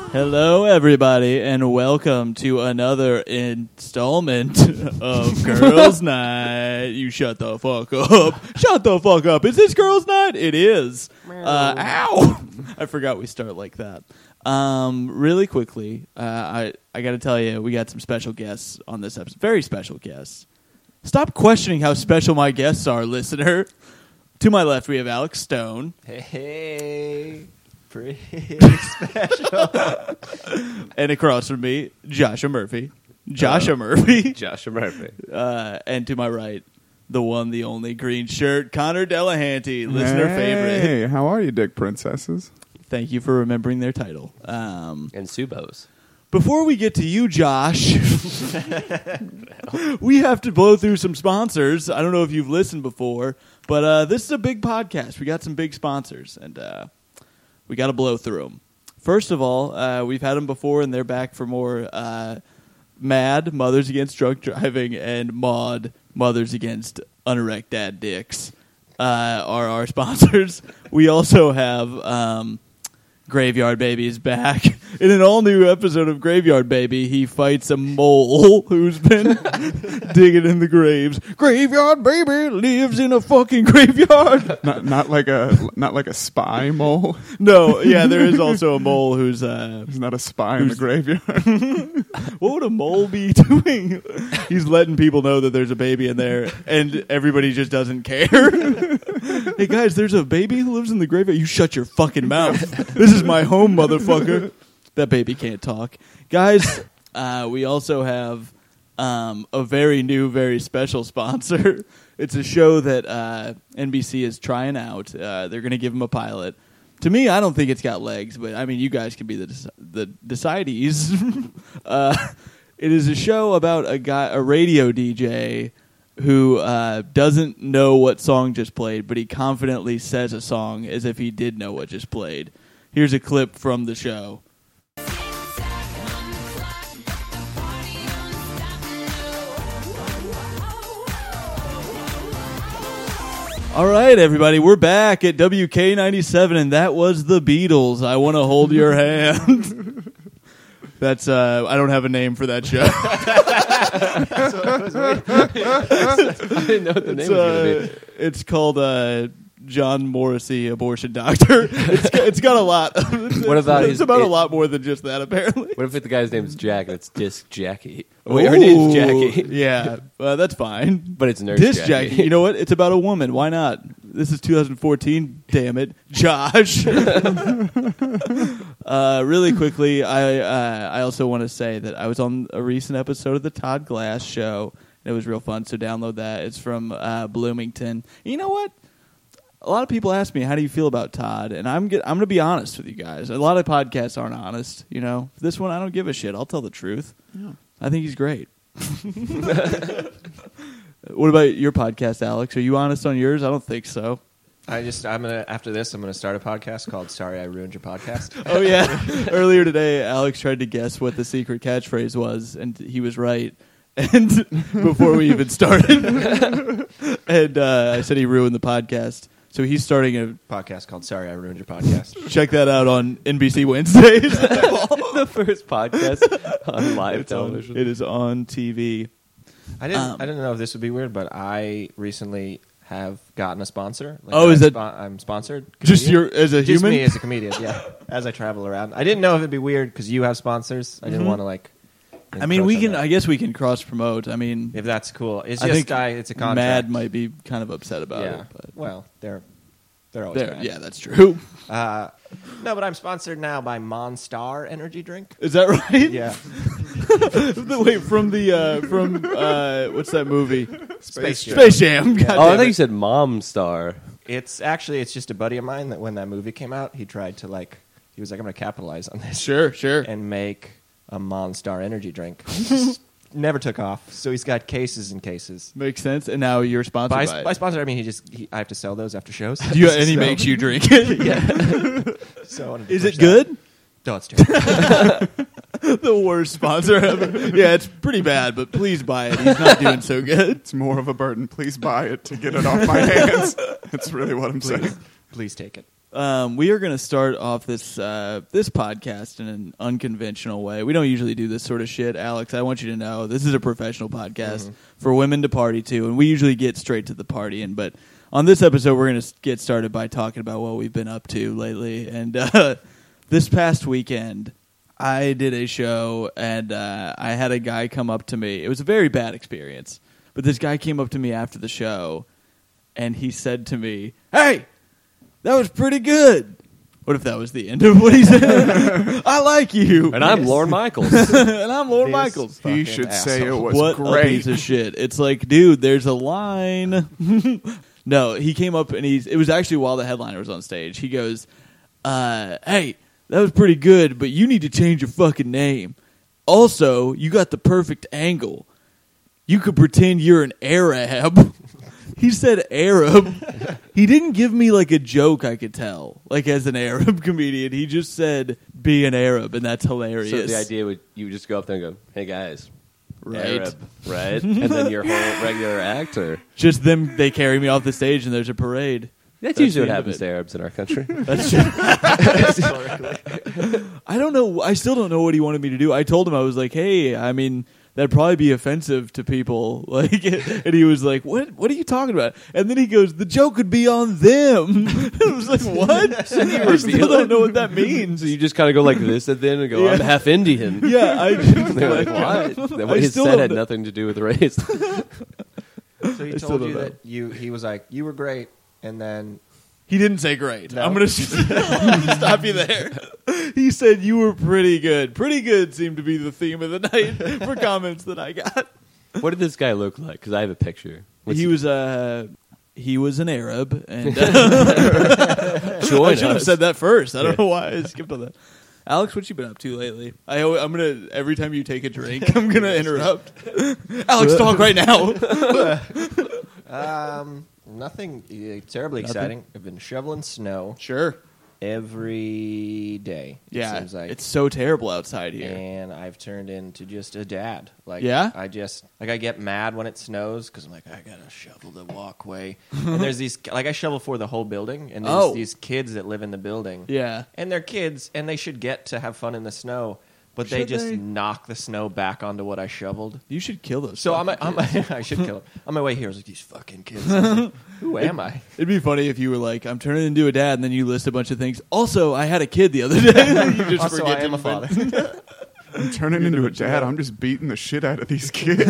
Hello, everybody, and welcome to another installment of Girls' Night. You shut the fuck up. Shut the fuck up. Is this Girls' Night? It is. Ow! I forgot we start like that. Really quickly, I got to tell you, we got some special guests on this episode. Very special guests. Stop questioning how special my guests are, listener. To my left, we have Alex Stone. Hey. Pretty special. And across from me, Joshua Murphy. Joshua Murphy. And to my right, the one, the only green shirt, Connor Delahanty, listener favorite. Hey, how are you, Dick Princesses? Thank you for remembering their title. And Subos. Before we get to you, Josh, we have to blow through some sponsors. I don't know if you've listened before, but this is a big podcast. We got some big sponsors, and we got to blow through them. First of all, we've had them before, and they're back for more. MAD, Mothers Against Drunk Driving, and MAUD, Mothers Against Unerect Dad Dicks, are our sponsors. We also have Graveyard Baby is back. In an all-new episode of Graveyard Baby, he fights a mole who's been digging in the graves. Graveyard Baby lives in a fucking graveyard. Not like a spy mole. No, yeah, there is also a mole who's He's not a spy in the graveyard. What would a mole be doing? He's letting people know that there's a baby in there, and everybody just doesn't care. Hey guys, there's a baby who lives in the graveyard. You shut your fucking mouth. This is my home, motherfucker. That baby can't talk. Guys, we also have a very new, very special sponsor. It's a show that NBC is trying out. They're going to give them a pilot. To me, I don't think it's got legs, but I mean, you guys can be the decidees. It is a show about a radio DJ who doesn't know what song just played, but he confidently says a song as if he did know what just played. Here's a clip from the show. All right, everybody, we're back at WK97, and that was the Beatles. I want to hold your hand. That's I don't have a name for that show. I didn't know what the name was going to be. It's called John Morrissey, Abortion Doctor. It's got a lot. What about it's about a lot more than just that, apparently. What if the guy's name's Jack and it's Disc Jackie? Wait, her name's Jackie. Yeah, that's fine. But it's Nurse Disc Jackie. You know what? It's about a woman. Why not? This is 2014. Damn it, Josh. Really quickly, I also want to say that I was on a recent episode of the Todd Glass Show. And it was real fun. So download that. It's from Bloomington. You know what? A lot of people ask me, how do you feel about Todd? And I'm going to be honest with you guys. A lot of podcasts aren't honest. You know, this one, I don't give a shit. I'll tell the truth. Yeah. I think he's great. What about your podcast, Alex? Are you honest on yours? I don't think so. After this, I'm gonna start a podcast called "Sorry I Ruined Your Podcast." Oh yeah. Earlier today, Alex tried to guess what the secret catchphrase was, and he was right. And before we even started, and I said he ruined the podcast. So he's starting a podcast called "Sorry I Ruined Your Podcast." Check that out on NBC Wednesdays. The first podcast on live television. It is on TV. I didn't know if this would be weird, but I recently have gotten a sponsor. I'm sponsored? Just as a just human? me as a comedian, yeah. As I travel around. I didn't know if it'd be weird because you have sponsors. I didn't want to I mean, we can. I guess we can cross promote. I mean, if that's cool. It's I just think it's a contract. Mad might be kind of upset about it. But well, they're always mad. Yeah, that's true. No, but I'm sponsored now by Monstar Energy Drink. Is that right? Yeah. Wait, from what's that movie? Space Jam. Space Jam. Yeah. Oh, I think you said Mom Star. It's just a buddy of mine that when that movie came out, he tried to he was like, I'm going to capitalize on this. Sure. And make a Monstar Energy drink. Never took off, so he's got cases and cases. Makes sense. And now you're sponsored by it. By sponsor, I mean I have to sell those after shows. And he makes you drink it. Yeah. So is it good? No, it's terrible. The worst sponsor ever. Yeah, it's pretty bad, but please buy it. He's not doing so good. It's more of a burden. Please buy it to get it off my hands. That's really what I'm saying. Please take it. We are going to start off this podcast in an unconventional way. We don't usually do this sort of shit, Alex. I want you to know this is a professional podcast for women to party to, and we usually get straight to the partying. But on this episode, we're going to get started by talking about what we've been up to lately. And this past weekend, I did a show, and I had a guy come up to me. It was a very bad experience, but this guy came up to me after the show, and he said to me, "Hey, that was pretty good." What if that was the end of what he said? I like you. And I'm Lorne Michaels. And I'm Lorne Michaels. He should say it was What great. a piece of shit. It's like, dude, there's a line. No, he came up and it was actually while the headliner was on stage. He goes, "Hey, that was pretty good, but you need to change your fucking name. Also, you got the perfect angle. You could pretend you're an Arab." He said Arab. He didn't give me like a joke I could tell, like as an Arab comedian. He just said, "Be an Arab," and that's hilarious. So the idea would you would just go up there and go, "Hey guys, Right. Arab, right?" And then your whole regular act, or Just them, they carry me off the stage and there's a parade. that's That's usually the what end of happens it. to Arabs in our country. That's true. I don't know. I still don't know what he wanted me to do. I told him, I was like, "Hey, I mean, that'd probably be offensive to people." Like, and he was like, "What? What are you talking about?" And then he goes, "The joke would be on them." I was like, "What?" I still don't know what that means. So you just kind of go like this at the end and go, Yeah. "I'm half Indian." Yeah, I just They're like, "What?" I What he still said don't had know. nothing to do with race. So he I still told don't you know. that he was like, you were great, and then He didn't say great. No. I'm going to stop you there. He said you were pretty good. Pretty good seemed to be the theme of the night for comments that I got. What did this guy look like? Because I have a picture. He was an Arab, and Join I should have us. said that first. I don't know why I skipped on that. Alex, what you been up to lately? I'm gonna every time you take a drink, I'm gonna interrupt. Alex, talk right now. nothing terribly exciting. I've been shoveling snow Sure. every day. Yeah, it seems like. it's so terrible outside here. And I've turned into just a dad. Like, Yeah? I get mad when it snows because I'm like, I gotta shovel the walkway. And there's these, like, I shovel for the whole building, and there's Oh. these kids that live in the building. Yeah. And they're kids, and they should get to have fun in the snow, but they Should just they? knock the snow back onto what I shoveled. You should kill those. So fucking kids. I should kill them. On my way here, I was like, these fucking kids. I was like, who am I? It'd be funny if you were like, "I'm turning into a dad," and then you list a bunch of things. Also, I had a kid the other day. You just Also, forget I am to a father. I'm turning into a dad. I'm just beating the shit out of these kids.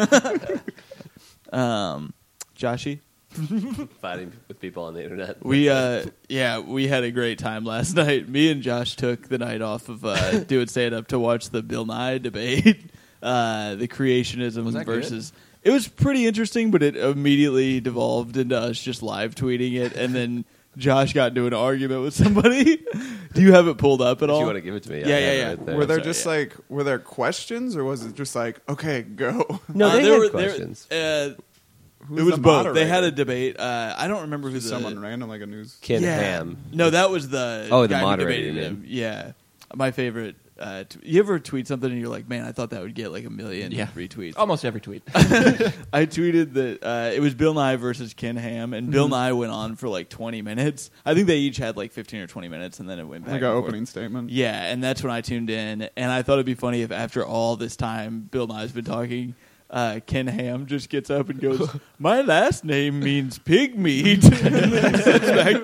Joshy, Fighting with people on the internet. we had a great time last night. Me and Josh took the night off of doing stand up to watch the Bill Nye debate, the creationism Was that versus. It was pretty interesting, but it immediately devolved into us just live tweeting it, and then Josh got into an argument with somebody. Do you have it pulled up at If all? you want to give it to me, Yeah, I have yeah, it yeah. right there. Were there sorry, just yeah. like, were there questions or was it just like, okay, go? No, they there had were questions. It Who's was the both. They moderator? had a debate. I don't remember who the Someone random, like a news. Ken yeah. Ham. No, that was the Oh, the guy who moderator, debated you him. mean. Yeah, my favorite. You ever tweet something and you're like, "Man, I thought that would get like 1 million retweets." Almost every tweet. I tweeted that it was Bill Nye versus Ken Ham, and Bill Nye went on for like 20 minutes. I think they each had like 15 or 20 minutes, and then it went back. Like and an forth. opening statement. Yeah, and that's when I tuned in, and I thought it'd be funny if after all this time Bill Nye's been talking, Ken Ham just gets up and goes, "My last name means pig meat," and then he sits back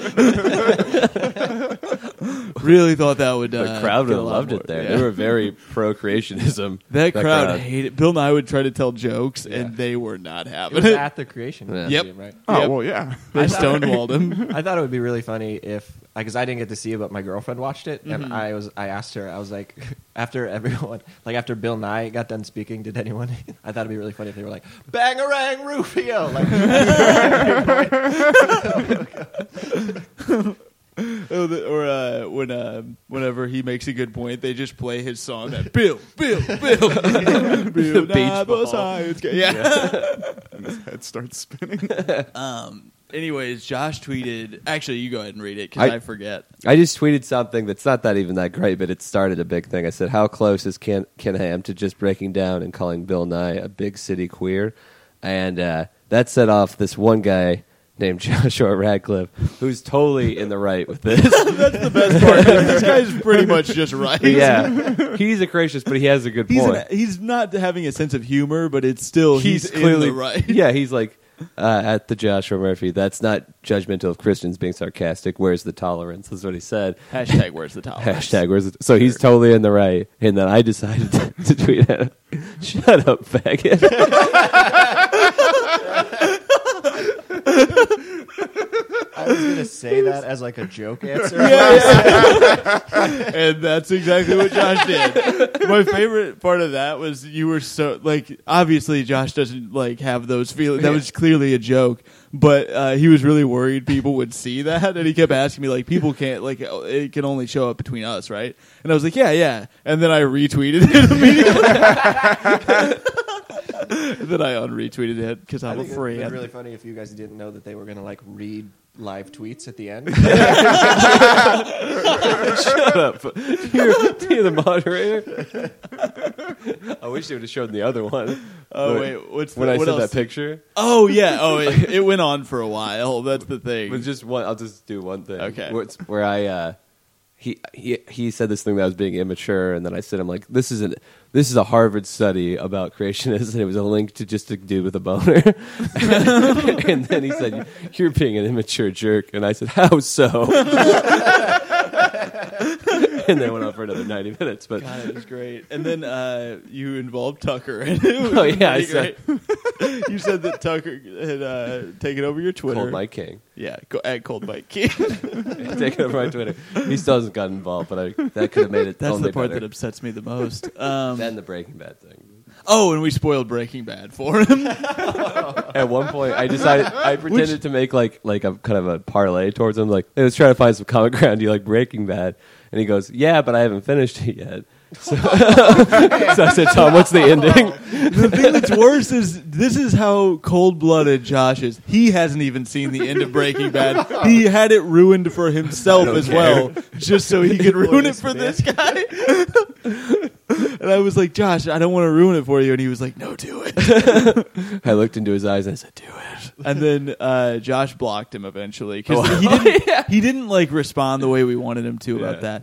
down. Really thought that would. The crowd get a would have lot loved more. it there. Yeah. They were very pro-creationism. That crowd hated. Bill Nye would try to tell jokes, Yeah. and they were not It having was it. at the creation. Yeah. Yep. Museum, right? Oh, Yep. well, yeah. They stonewalled him. I thought it would be really funny if, because I didn't get to see it, but my girlfriend watched it, and I asked her, I was like, after everyone, like after Bill Nye got done speaking, did anyone? I thought it'd be really funny if they were like, "Bangarang Rufio," like, Whenever he makes a good point, they just play his song. That Bill, Bill, Bill, Nye was science guy. Yeah. And his head starts spinning. Anyways, Josh tweeted. Actually, you go ahead and read it because I forget. I just tweeted something that's not that even that great, but it started a big thing. I said, "How close is Ken Ham to just breaking down and calling Bill Nye a big city queer?" And that set off this one guy named Joshua Radcliffe, who's totally in the right with this. That's the best part. This guy's pretty much just right. Yeah, he's a creationist, but he has a good point. He's not having a sense of humor, but it's still he's clearly in the right. Yeah, he's like at the Joshua Murphy. That's not judgmental of Christians being sarcastic. Where's the tolerance? That's what he said. Hashtag where's the tolerance? Hashtag where's the, so he's totally in the right. And then I decided to tweet at him, "Shut up, faggot." I was gonna say that as like a joke answer. And that's exactly what Josh did. My favorite part of that was you were so like obviously Josh doesn't like have those feelings. That was clearly a joke, but he was really worried people would see that, and he kept asking me like, people can't like it can only show up between us, right? And I was like, yeah, and then I retweeted it immediately. Then I unretweeted it because I'm afraid. It'd be really funny if you guys didn't know that they were gonna like read live tweets at the end. Shut up. You're the moderator. I wish they would have shown the other one. Oh, wait. What's when I what said else? that picture? Oh, yeah. Oh, it went on for a while. That's the thing. But just one. I'll just do one thing. Okay. Where I he said this thing that I was being immature, and then I said, "I'm like, this is a Harvard study about creationists," and it was a link to just a dude with a boner. And then he said, "You're being an immature jerk," and I said, "How so?" And then went on for another 90 minutes. But God, it was great. And then you involved Tucker in it. Oh yeah, I said you said that Tucker had taken over your Twitter. Cold Mike King. Yeah, at Cold Mike King. Taking over my Twitter. He still hasn't gotten involved, but that could have made it. That's only the part better. that upsets me the most. Then the Breaking Bad thing. Oh, and we spoiled Breaking Bad for him. At one point, I pretended to make like a kind of a parlay towards him. Like, I was trying to find some common ground. Do you like Breaking Bad? And he goes, "Yeah, but I haven't finished it yet." So I said, "Tom, what's the ending?" The thing that's worse is this is how cold-blooded Josh is. He hasn't even seen the end of Breaking Bad. He had it ruined for himself as well, just so he could ruin it for this guy. And I was like, "Josh, I don't want to ruin it for you." And he was like, "No, do it." I looked into his eyes and I said, "Do it." And then Josh blocked him eventually because he didn't like respond the way we wanted him to about that.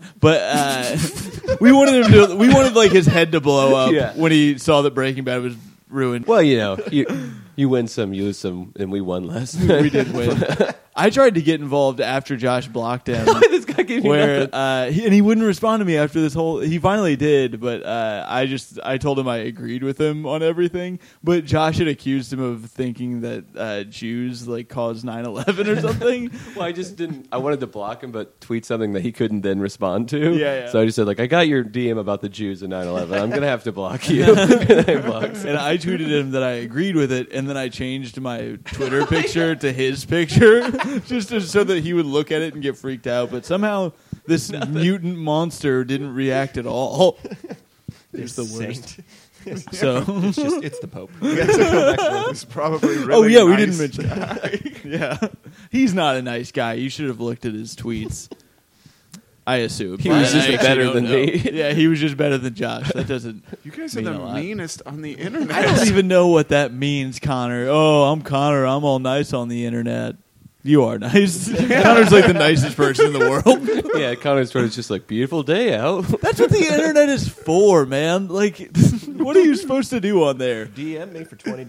But we wanted like his head to blow up when he saw that Breaking Bad was ruined. Well, you win some, you lose some, and we won less. We did win. I tried to get involved after Josh blocked him. This guy gave me where nothing. he wouldn't respond to me after this whole. He finally did, but I told him I agreed with him on everything. But Josh had accused him of thinking that Jews like caused 9/11 or something. Well, I just didn't. I wanted to block him, but tweet something that he couldn't then respond to. Yeah. So I just said, like, I got your DM about the Jews in 9/11. I'm gonna have to block you. And I blocked. And I tweeted him that I agreed with it, and then I changed my Twitter picture to his picture just so that he would look at it and get freaked out. But somehow this mutant monster didn't react at all. It's the worst. So It's the Pope. It's probably really we nice. didn't mention that. Yeah, he's not a nice guy. You should have looked at his tweets. I assume He was just better than me. Yeah, he was just better than Josh. That doesn't. You guys are mean the a lot. meanest on the internet. I don't even know what that means, Connor. Oh, I'm Connor. I'm all nice on the internet. You are nice. Connor's like the nicest person in the world. Yeah, Connor's Twitter is just like, beautiful day out. That's what the internet is for, man. Like, what are you supposed to do on there? DM me for $20.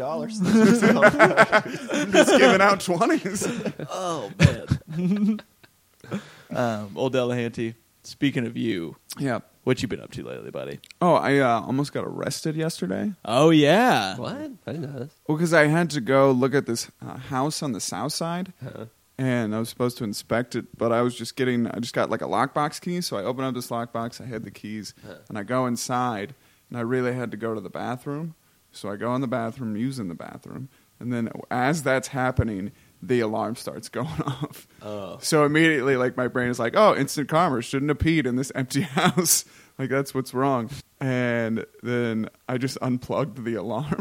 I'm just giving out 20s. Oh, man. Old Delahanty, speaking of you, Yeah. what you been up to lately, buddy? Oh, I almost got arrested yesterday. Oh, yeah. What? I didn't know this. Well, because I had to go look at this house on the south side, Uh-huh. and I was supposed to inspect it, but I just got like a lockbox key, so I open up this lockbox, I had the keys, and I go inside, and I really had to go to the bathroom, so I go in the bathroom, using the bathroom, and then as that's happening, the alarm starts going off. Oh. So immediately, like, my brain is like, oh, instant karma, shouldn't have peed in this empty house. Like, that's what's wrong. And then I just unplugged the alarm.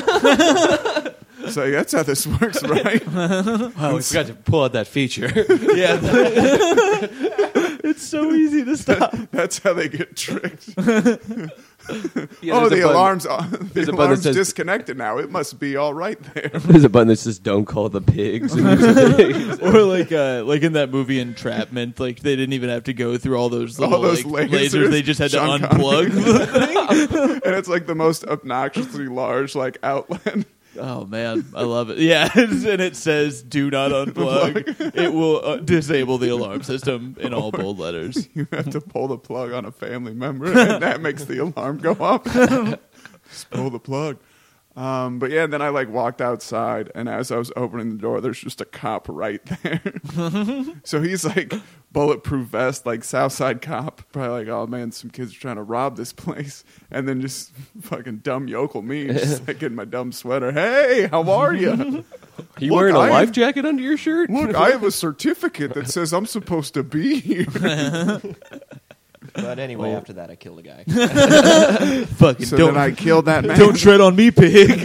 So that's how this works, right? Oh, we forgot to pull out that feature. Yeah. It's so easy to stop. That's how they get tricked. Oh, the alarm's There's the a button that alarm's says- disconnected now. It must be all right there. There's a button that says "Don't call the pigs." And use the pigs. Or like in that movie Entrapment, like they didn't even have to go through all those little those like, lasers. They just had to Sean unplug the thing. And it's like the most obnoxiously large like outlet. Oh man, I love it. Yeah, and it says "Do not unplug." It will disable the alarm system in all bold letters. You have to pull the plug on a family member, and that makes the alarm go up. Just pull the plug. But yeah, then I like walked outside, and as I was opening the door, there's just a cop right there. So he's like bulletproof vest, like Southside cop. Probably like, oh man, some kids are trying to rob this place, and then just fucking dumb yokel me, just like in my dumb sweater. Hey, how are you? Are you Look, wearing a I- life jacket under your shirt? Look, I have a certificate that says I'm supposed to be here. But anyway, after that, I killed a guy. Fucking So don't then I killed that man. don't tread on me, pig.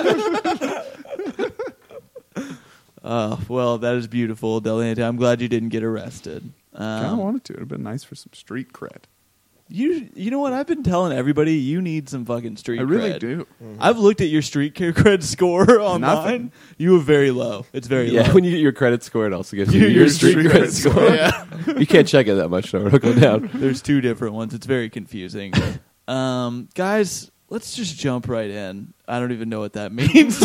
Well, that is beautiful, Delante. I'm glad you didn't get arrested. I kind of wanted to. It'd have been nice for some street cred. You know what? I've been telling everybody you need some fucking street I really cred. do. I've looked at your street cred score online. Nothing. You have very low. It's very Yeah, low. when you get your credit score, it also gives you Your your street street credit cred score. score, yeah. You can't check it that much, no, it'll go down. There's two different ones. It's very confusing. Guys, let's just jump right in. I don't even know what that means.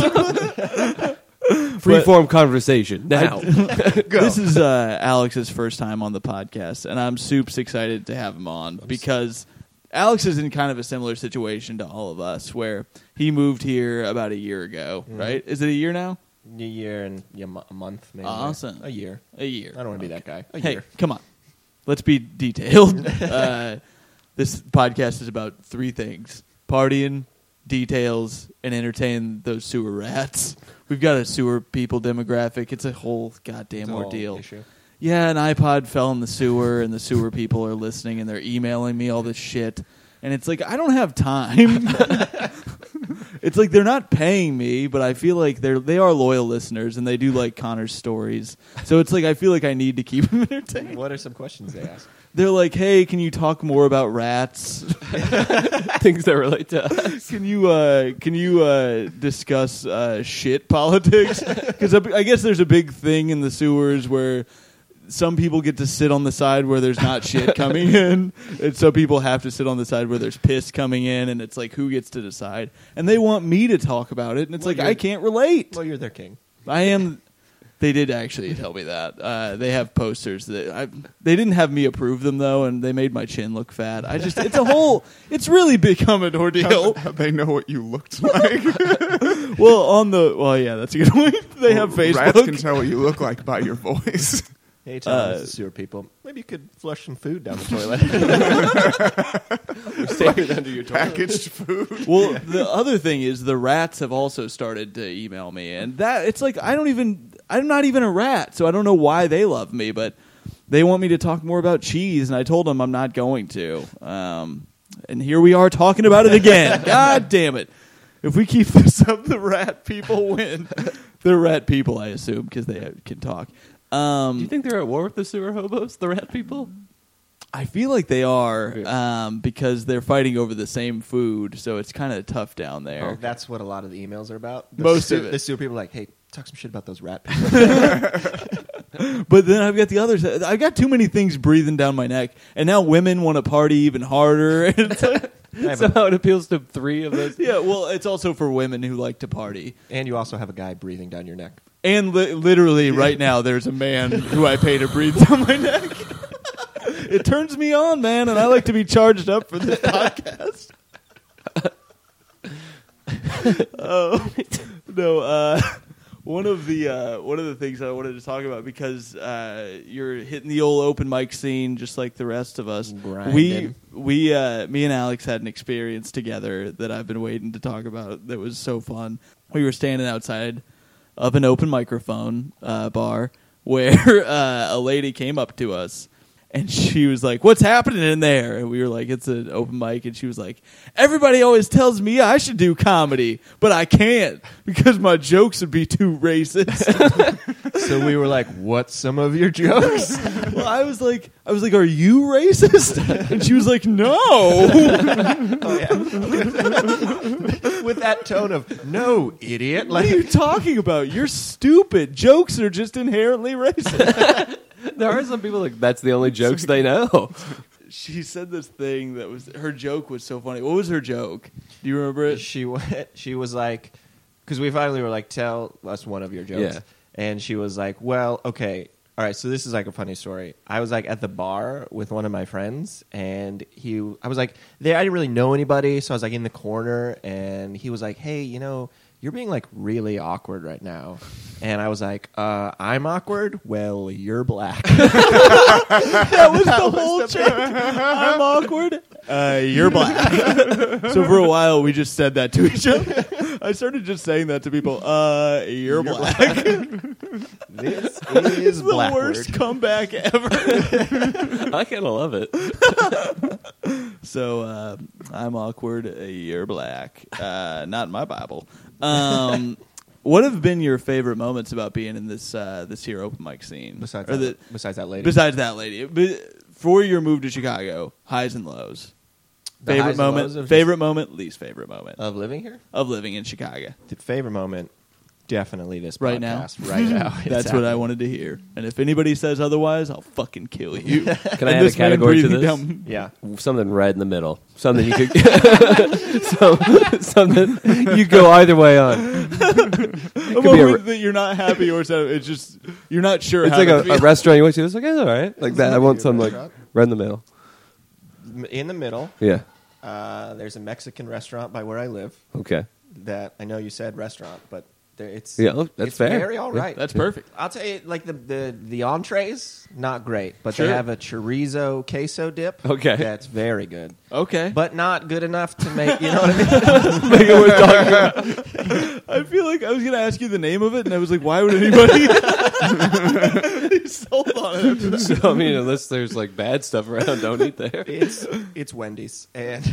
Freeform conversation now. This is Alex's first time on the podcast, and I'm super excited to have him on because Alex is in kind of a similar situation to all of us, where he moved here about a year ago, right? Is it a year now? A year and a month, maybe. Awesome. A year. A year. I don't want to be that guy. A Hey, year. come on. Let's be detailed. This podcast is about three things: partying, details, and entertain those sewer rats. We've got a sewer people demographic. It's a whole goddamn It's a whole ordeal. issue. Yeah, an iPod fell in the sewer, and the sewer people are listening, and they're emailing me all this shit. And it's like, I don't have time. It's like they're not paying me, but I feel like they are loyal listeners, and they do like Connor's stories. So it's like I feel like I need to keep them entertained. What are some questions they ask? They're like, hey, can you talk more about rats? Things that relate to us. Can you discuss shit politics? Because I guess there's a big thing in the sewers where some people get to sit on the side where there's not shit coming in, and some people have to sit on the side where there's piss coming in, and it's like, who gets to decide? And they want me to talk about it, and it's Well, like, you're- I can't relate. Well, you're their king. I am. They did actually tell me that. They have posters that they didn't have me approve them though, and they made my chin look fat. It's really become an ordeal. How they know what you looked like. Well, yeah, that's a good point. They have Rats Facebook. can tell what you look like by your voice. Hey, tell us, the sewer people. Maybe you could flush some food down the toilet. Save it under your toilet. Packaged food. Well, the other thing is the rats have also started to email me, and that it's like I'm not even a rat, so I don't know why they love me, but they want me to talk more about cheese, and I told them I'm not going to. And here we are talking about it again. God damn it! If we keep this up, the rat people win. They're rat people, I assume, because they can talk. Do you think they're at war with the sewer hobos, the rat people? I feel like they are because they're fighting over the same food, so it's kind of tough down there. That's what a lot of the emails are about. Most of it. The sewer people are like, hey, talk some shit about those rat people. But then I've got the other side. I've got too many things breathing down my neck, and now women want to party even harder. It's like, Somehow it appeals to three of those. yeah, well, it's also for women who like to party. And you also have a guy breathing down your neck. And literally right now, there's a man who I pay to breathe down my neck. It turns me on, man, and I like to be charged up for this podcast. No, one of the things I wanted to talk about, because you're hitting the old open mic scene just like the rest of us. Grinding. Me and Alex had an experience together that I've been waiting to talk about that was so fun. We were standing outside of an open microphone bar where a lady came up to us. And she was like, "What's happening in there?" And we were like, "It's an open mic." And she was like, "Everybody always tells me I should do comedy, but I can't because my jokes would be too racist." So we were like, "What's some of your jokes?" Well, I was like, "Are you racist?" And she was like, "No." Oh, yeah. With that tone of "No, idiot!" What Like, are you talking about? You're stupid. Jokes are just inherently racist. There are some people like that's the only jokes they know. She said this thing that was her joke was so funny. What was her joke? Do you remember it? she was like, because we finally were like, "Tell us one of your jokes," Yeah. and she was like, "Well, okay." All right, so this is like a funny story. I was like at the bar with one of my friends, and I was like, I didn't really know anybody, so I was like in the corner, and he was like, "Hey, you're being like really awkward right now," and I was like, "I'm awkward. Well, you're black." That was the whole joke. I'm awkward. You're black. So for a while, we just said that to each other. I started just saying that to people. You're black. This It's is the black worst word. comeback ever. I kind of love it. So I'm awkward. You're black. Not in my Bible. What have been your favorite moments about being in this here open mic scene? Besides Or that, besides that lady. besides that lady, for your move to Chicago, highs and lows. The Favorite highs and moment, lows of favorite moment, least favorite moment of living here. of living in Chicago. The favorite moment, definitely this Right now? podcast. Right now. That's what I wanted to hear. And if anybody says otherwise, I'll fucking kill you. Can I add a category to this? Yeah. Something right in the middle. Something you could. something you go either way on. A be a moment that you're not happy or so. It's just you're not sure. It's how like to a feel. restaurant you went to. It's like, it's all right. Like that. I want some like right in the middle. In the middle, Yeah. there's a Mexican restaurant by where I live Okay. that I know you said restaurant, but it's Yeah, that's it's fair. very all Yeah, right. That's perfect. I'll tell you, like the entrees, not great, but Sure. they have a chorizo queso dip. Okay. That's very good, Okay, but not good enough to make. You know what I mean? Make it worth talking about. I feel like I was going to ask you the name of it, and I was like, why would anybody? Sold on it. After that. So I mean, unless there's like bad stuff around, don't eat there. It's Wendy's and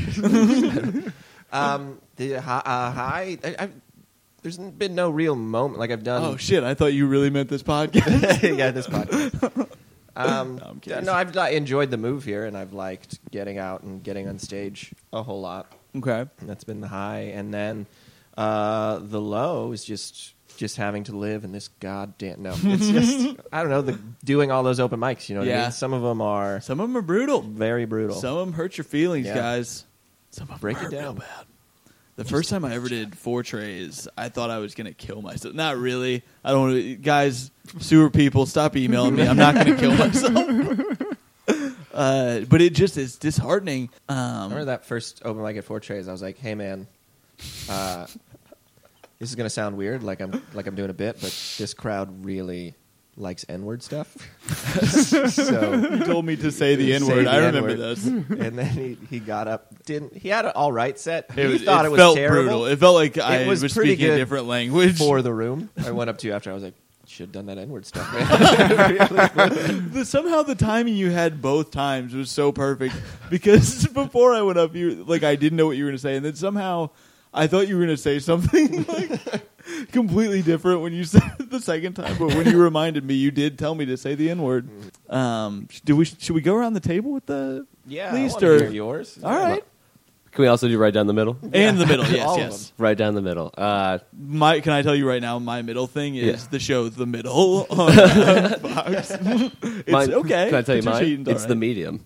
the high. There's been no real moment like I've done. Oh shit! I thought you really meant this podcast. Yeah, this podcast. I'm kidding. No, I've enjoyed the move here, and I've liked getting out and getting on stage a whole lot. Okay. And that's been the high, and then the low is just having to live in this goddamn. No, it's just I don't know. Doing all those open mics, you know what I Yeah. mean? Some of them are Some of them are brutal. very brutal. Some of them hurt your feelings, Yeah. guys. Some of them Break it hurt real down. bad. The first time I ever did 4 trays, I thought I was going to kill myself. Not really. I don't want to. Guys, sewer people, stop emailing me. I'm not going to kill myself. But it just is disheartening. I remember that first open mic at 4 Trays. I was like, "Hey, man, this is gonna sound weird, like I'm doing a bit, but this crowd really likes N-word stuff." So You told me to say the Say N-word. the I remember N-word. this. and then he got up. He had an all right set. He It thought it was felt terrible brutal. It felt like I was was pretty speaking a good different language. for the room. I went up to you after. I was like, "Should have done that N-word stuff, man." Somehow the timing you had both times was so perfect because before I went up, I didn't know what you were going to say, and then somehow I thought you were going to say something like completely different when you said it the second time. But when you reminded me, you did tell me to say the N-word. Should we go around the table with the Yeah, least I wanna or hear yours. all right Can we also do right down the middle? and the middle? Yes, All of yes. Right down the middle. Can I tell you right now? My middle thing is Yeah. the show The Middle on Fox. It's mine, okay. Can I tell you Put your mine? cheating, It's all the right. medium.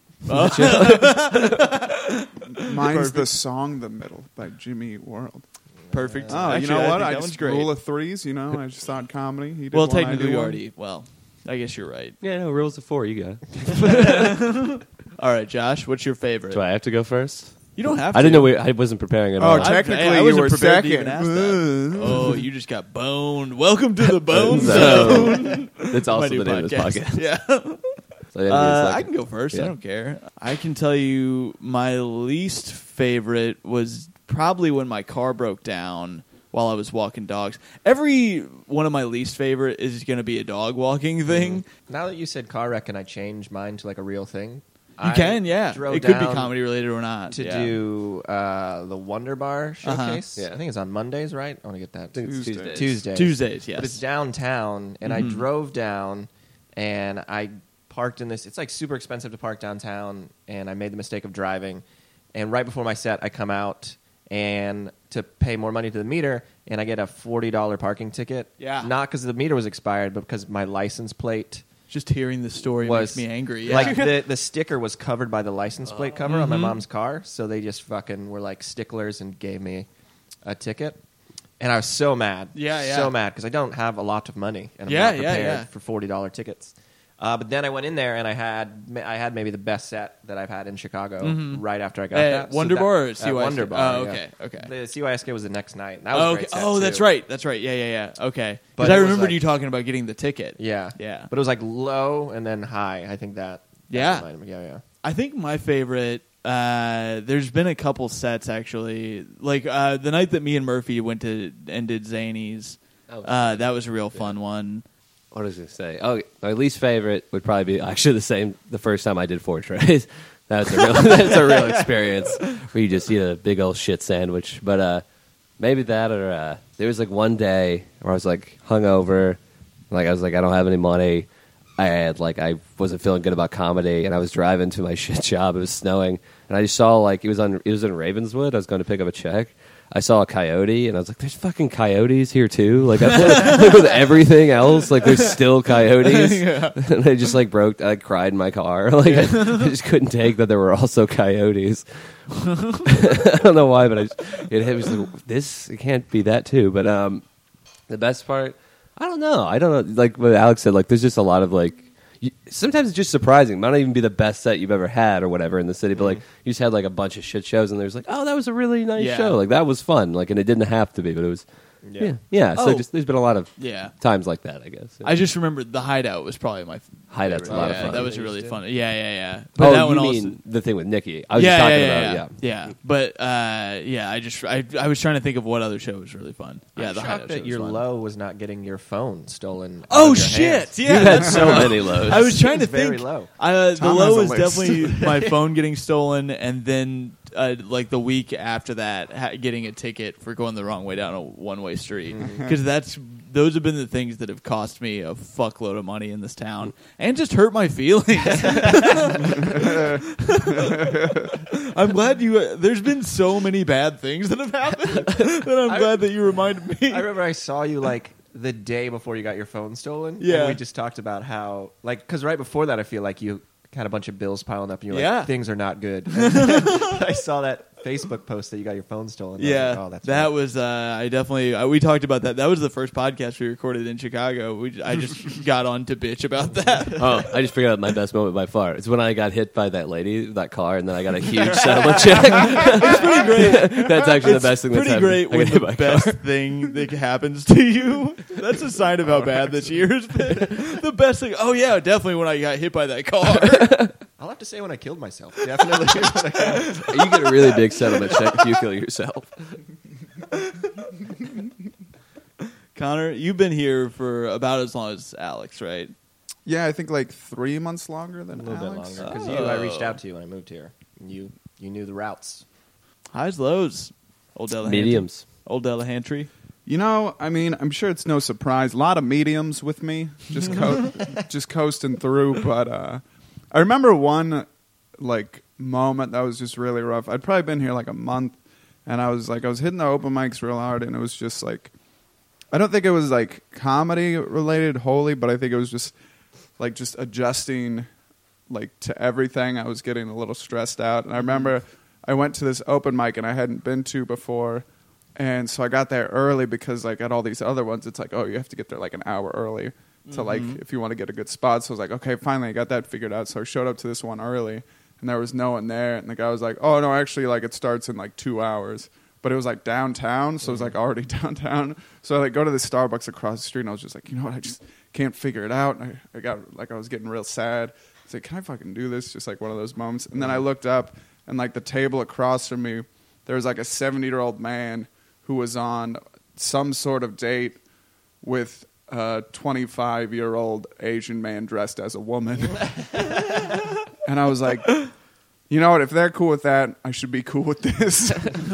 Mine's The Song The Middle by Jimmy World. Perfect. Oh, you Actually, know what? think I that one's just great. rule of threes, you know? I just thought comedy. He did Well, one, I technically, did you one. already. Well, I guess you're right. Yeah, no, rules of 4. You got it. All right, Josh, what's your favorite? Do I have to go first? You don't have to. I didn't know. I wasn't preparing at Oh, all. technically I you wasn't were prepared to second. even ask that. Oh, you just got boned. Welcome to the Bone Zone. Zone. That's also My the new name of this podcast. Yeah. So that means, I can go first. I Yeah. don't care. I can tell you my least favorite was probably when my car broke down while I was walking dogs. Every one of my least favorite is going to be a dog walking thing. Now that you said car wreck, and I changed mine to like a real thing. You can, yeah. drove It could be down comedy related or not. to yeah. do the Wonder Bar showcase. Yeah. I think it's on Mondays, right? I want to get that. I think it's Tuesdays. Tuesdays. Tuesdays, yes. But it's downtown, and I drove down, and I parked in this. It's like super expensive to park downtown, and I made the mistake of driving. And right before my set, I come out and to pay more money to the meter, and I get a $40 parking ticket. Yeah. Not because the meter was expired, but because my license plate Just hearing the story was makes me angry. Yeah. Like the sticker was covered by the license plate cover on my mom's car, so they just fucking were like sticklers and gave me a ticket. And I was so mad. Yeah. So mad because I don't have a lot of money, and I'm Yeah, not yeah, prepared yeah. for $40 tickets. But then I went in there and I had maybe the best set that I've had in Chicago right after I got that. Wonder Bar or At CYSK? Wonder Bar. Oh, yeah. okay. The CYSK was the next night. That was a Okay. great set, Oh, that's too. right. That's right. Yeah. Okay. But Because I it was remembered like- you talking about getting the ticket. Yeah. Yeah. But it was like low and then high. I think that. Yeah. reminded me. Yeah. I think my favorite. There's been a couple sets actually. Like the night that me and Murphy went to and did Zanies. That was a real fun one. What was I going to say? Oh, my least favorite would probably be actually the same. The first time I did Four Trays, that's a real experience where you just eat a big old shit sandwich. But maybe that, or there was like one day where I was like hungover, like I was like I don't have any money. I wasn't feeling good about comedy, and I was driving to my shit job. It was snowing, and I just saw like it was in Ravenswood. I was going to pick up a check. I saw a coyote, and I was like, "There's fucking coyotes here too." Like, like with everything else, like there's still coyotes. And I just like I cried in my car. Like I just couldn't take that there were also coyotes. I don't know why, but it was like, this. It can't be that too. But the best part, I don't know. Like what Alex said, like there's just a lot of like. Sometimes it's just surprising. It might not even be the best set you've ever had or whatever in the city, but like you just had like a bunch of shit shows, and there's like, oh, that was a really nice show. Like that was fun. Like, and it didn't have to be, but it was. Yeah. So just there's been a lot of times like that, I guess. I just remember the Hideout was probably my Hideout's a lot of fun. That was really fun. Yeah. But that one you also, mean the thing with Nikki? I was just talking about. Yeah. But I was trying to think of what other show was really fun. Yeah, I'm the shocked Hideout show that was your fun. low was not getting your phone stolen. out Oh of your shit! hands. Yeah, You've had so many lows. I was trying to Very think. low. The Tom low has a was list. definitely my phone getting stolen, and then like the week after that, getting a ticket for going the wrong way down a one-way street. Because those have been the things that have cost me a fuckload of money in this town, and just hurt my feelings. I'm glad you. There's been so many bad things that have happened that I'm glad that you reminded me. I remember I saw you like the day before you got your phone stolen. Yeah. And we just talked about how, like, because right before that, I feel like you had a bunch of bills piling up and you were Yeah. like, things are not good. And then I saw that Facebook post that you got your phone stolen. And I was like, oh, that's that right. was. I definitely. We talked about that. That was the first podcast we recorded in Chicago. I just got on to bitch about that. Oh, I just figured out my best moment by far. It's when I got hit by that lady, that car, and then I got a huge settlement check. It's pretty great. That's actually the best thing that's Pretty happened. great I got when hit the by a best car. thing that happens to you. That's a sign of how bad this year has been. The best thing. Oh yeah, definitely when I got hit by that car. I'll have to say when I killed myself. Definitely. You get a really big settlement check if you kill yourself. Connor, you've been here for about as long as Alex, right? Yeah, I think like 3 months longer than A little Alex. bit longer. Because I reached out to you when I moved here. And you knew the routes. Highs, lows. Old Delahantry. Mediums. Old Delahantry. You know, I mean, I'm sure it's no surprise. A lot of mediums with me, just just coasting through. But I remember one like moment that was just really rough. I'd probably been here like a month, and I was hitting the open mics real hard, and it was just like, I don't think it was like comedy related wholly, but I think it was just adjusting like to everything. I was getting a little stressed out, and I remember I went to this open mic and I hadn't been to before. And so I got there early because, like, at all these other ones, it's like, oh, you have to get there, like, an hour early to, like, if you want to get a good spot. So I was like, okay, finally, I got that figured out. So I showed up to this one early, and there was no one there. And the guy was like, oh, no, actually, like, it starts in, like, 2 hours. But it was, like, downtown, so it was, like, already downtown. So I, like, go to the Starbucks across the street, and I was just like, you know what, I just can't figure it out. And I got, like, I was getting real sad. I was like, can I fucking do this? Just, like, one of those moments. And then I looked up, and, like, the table across from me, there was, like, a 70-year-old man who was on some sort of date with a 25-year-old Asian man dressed as a woman. And I was like, You know what? If they're cool with that, I should be cool with this.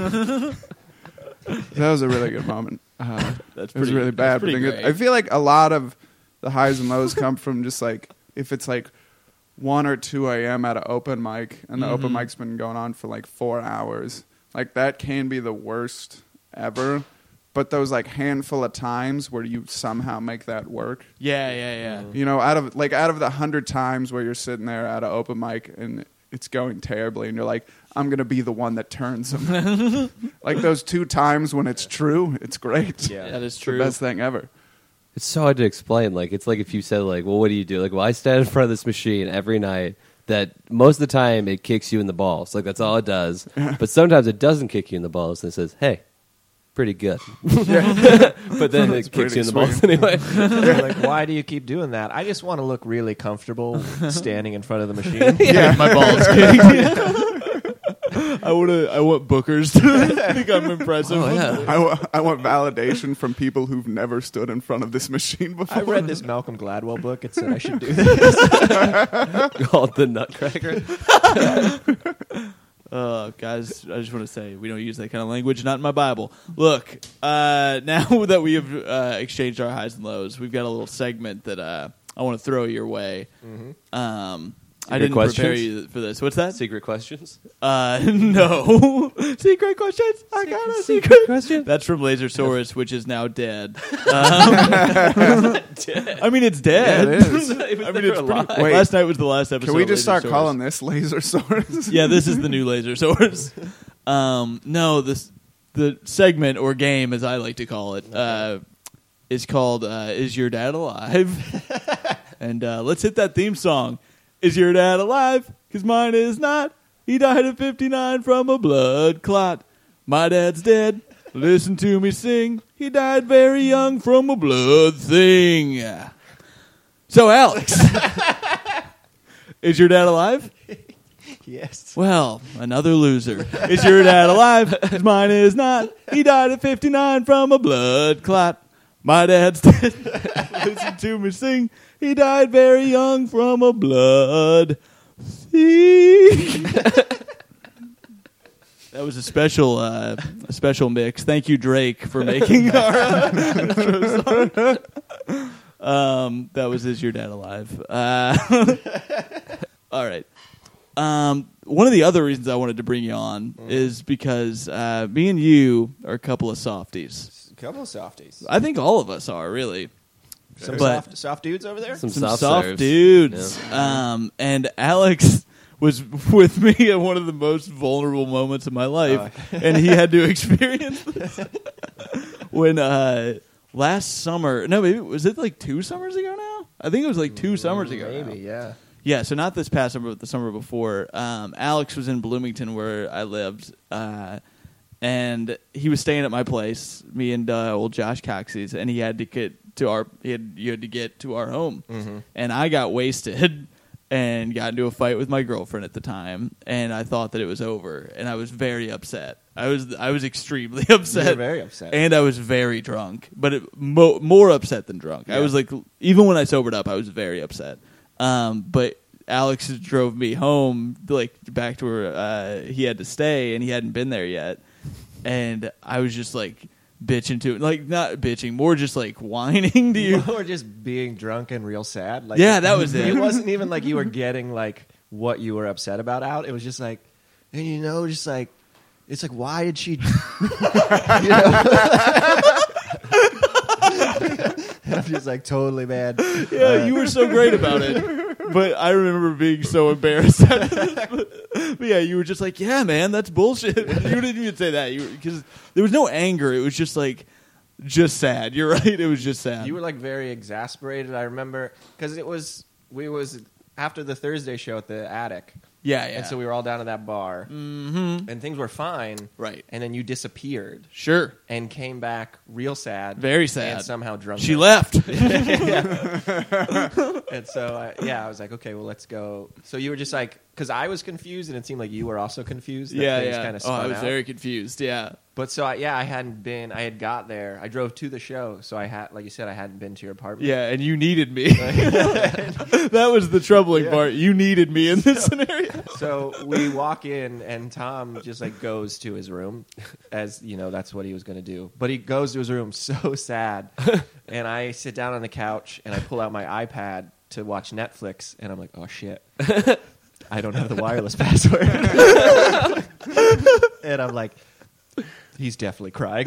That was a really good moment. That's It was pretty- really bad. that's pretty but great. I feel like a lot of the highs and lows come from just like if it's like 1 or 2 a.m. at an open mic and the open mic's been going on for like 4 hours. Like that can be the worst ever. But those like handful of times where you somehow make that work. Yeah. You know, out of the 100 times where you're sitting there at an open mic and it's going terribly and you're like, I'm going to be the one that turns them. Like those 2 times when it's true, it's great. Yeah. That is It's the true. best thing ever. It's so hard to explain. Like, it's like if you said, like, well, what do you do? Like, well, I stand in front of this machine every night that most of the time it kicks you in the balls. Like, that's all it does. But sometimes it doesn't kick you in the balls and it says, hey, pretty good. But then it kicks pretty you in the balls sweet. anyway. You're like, why do you keep doing that? I just want to look really comfortable standing in front of the machine. Yeah, my balls kicked. I want bookers to think I'm impressive. Oh, yeah. I want validation from people who've never stood in front of this machine before. I read this Malcolm Gladwell book. It said I should do this. Called the Nutcracker. Guys, I just want to say we don't use that kind of language. Not in my Bible. Look, now that we have exchanged our highs and lows, we've got a little segment that I want to throw your way. I didn't prepare questions? you for this. What's that? Secret questions. No. Secret questions? I got a secret question. That's from Lasersaurus, which is now dead. I mean, it's dead. Yeah, it is. I mean, it's pretty, Wait. last night was the last episode. Can we of just start Lasersaurus. calling this Lasersaurus? Yeah, this is the new Lasersaurus. No, the segment or game, as I like to call it, is called "Is Your Dad Alive?" And let's hit that theme song. Is your dad alive? 'Cause mine is not. He died at 59 from a blood clot. My dad's dead. Listen to me sing. He died very young from a blood thing. So, Alex, is your dad alive? Yes. Well, another loser. Is your dad alive? 'Cause mine is not. He died at 59 from a blood clot. My dad's dead. Listen to me sing. He died very young from a blood thing. That was a special mix. Thank you, Drake, for making our intro song. That was Is Your Dad Alive? All right. One of the other reasons I wanted to bring you on is because me and you are a couple of softies. Couple of softies. I think all of us are, really. Some But- soft dudes over there? Some Some soft soft serves. dudes. And Alex was with me at one of the most vulnerable moments of my life, and he had to experience this. When last summer, no, maybe was it like 2 summers ago now? I think it was like 2 summers ago. Maybe, now. yeah. Yeah, so not this past summer, but the summer before. Alex was in Bloomington, where I lived, and he was staying at my place. Me and old Josh Coxey's, and he had to get to our you had to get to our home, and I got wasted and got into a fight with my girlfriend at the time, and I thought that it was over, and I was very upset. I was extremely upset. You were very upset. And I was very drunk, but more upset than drunk. I Yeah. was like, even when I sobered up, I was very upset. But Alex drove me home, like back to where he had to stay, and he hadn't been there yet. And I was just like bitching to him, like not bitching, more just like whining to you. Or just being drunk and real sad. Like, Yeah, that was it. It wasn't even like you were getting like what you were upset about out. It was just like, and just like, it's like, why did she? I'm just like totally mad. Yeah, you were so great about it. But I remember being so embarrassed. But yeah, you were just like, yeah, man, that's bullshit. You didn't even say that. Because there was no anger. It was just like, just sad. You're right. It was just sad. You were like very exasperated. I remember because we was after the Thursday show at the Attic. yeah. And so we were all down at that bar, and things were fine. Right. And then you disappeared Sure. and came back real sad, Very sad. and somehow drunk. She left. And so I was like, okay, well, let's go. So you were just like because I was confused and it seemed like you were also confused. That Yeah, things yeah. Kind of Oh, I spun was out. very confused. Yeah. But so I had got there. I drove to the show, so I had, like you said, I hadn't been to your apartment. Yeah, and you needed me. That was the troubling part. You needed me in this scenario. So we walk in, and Tom just like goes to his room, as you know, that's what he was going to do. But he goes to his room so sad, and I sit down on the couch and I pull out my iPad to watch Netflix, and I'm like, oh shit, I don't have the wireless password, and I'm like, he's definitely crying.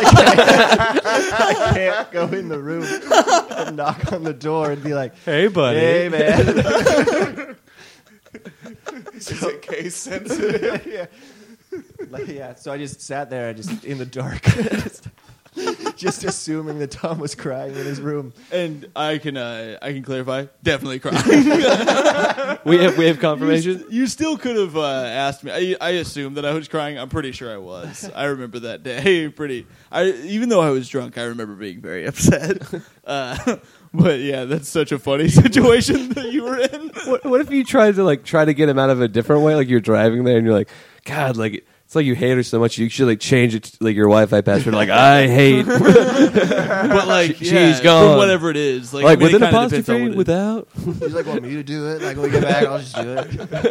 I can't go in the room and knock on the door and be like, Hey, buddy. hey man. Is it case sensitive? Yeah. Like, yeah, so I just sat there, just in the dark, just assuming that Tom was crying in his room. And I can clarify. Definitely crying. We have confirmation. You still could have asked me. I assumed that I was crying. I'm pretty sure I was. I remember that day. Even though I was drunk, I remember being very upset. But yeah, that's such a funny situation that you were in. What if you tried to get him out of a different way? Like you're driving there and you're like, God, like it's like you hate her so much you should like change it to, like your Wi-Fi password. Like I hate, But like, She's gone. from whatever it is. Like, like I mean, with it an kinda depends on apostrophe, what it is. without. He's like, want me to do it? Like, when we get back, I'll just do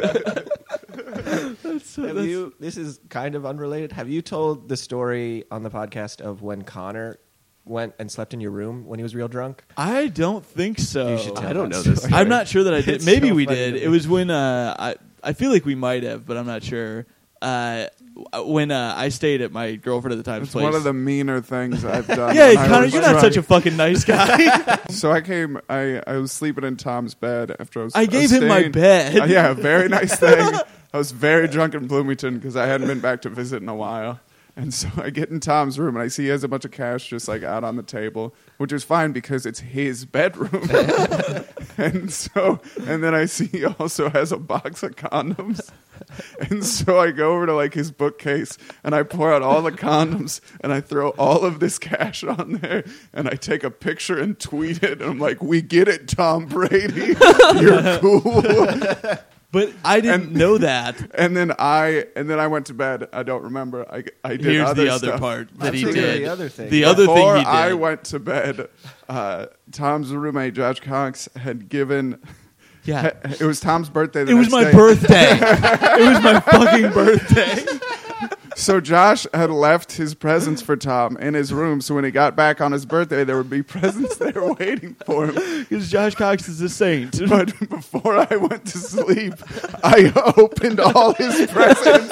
it. This is kind of unrelated. Have you told the story on the podcast of when Connor went and slept in your room when he was real drunk? I don't think so. You should tell I don't that know this. story. I'm not sure that I did. It's Maybe so we funny did. to me. It was when I feel like we might have, but I'm not sure. When I stayed at my girlfriend at the time's It's place. one of the meaner things I've done. Yeah, when I Connor, was you're not drunk. such a fucking nice guy. So I was sleeping in Tom's bed after I was. I gave him my staying- bed. Yeah, very nice thing. I was very drunk in Bloomington because I hadn't been back to visit in a while. And so I get in Tom's room and I see he has a bunch of cash just like out on the table, which is fine because it's his bedroom. and then I see he also has a box of condoms. And so I go over to like his bookcase and I pour out all the condoms and I throw all of this cash on there and I take a picture and tweet it. And I'm like, we get it, Tom Brady. You're cool. But I didn't know that. And then I went to bed. I don't remember. I did Here's other the other stuff. part that That's he really did. the other thing. The other thing Before he did. I went to bed, Tom's roommate Josh Cox had given. Yeah. It was Tom's birthday. It was my birthday. It was my fucking birthday. So Josh had left his presents for Tom in his room. So when he got back on his birthday, there would be presents there waiting for him. Because Josh Cox is a saint. But before I went to sleep, I opened all his presents.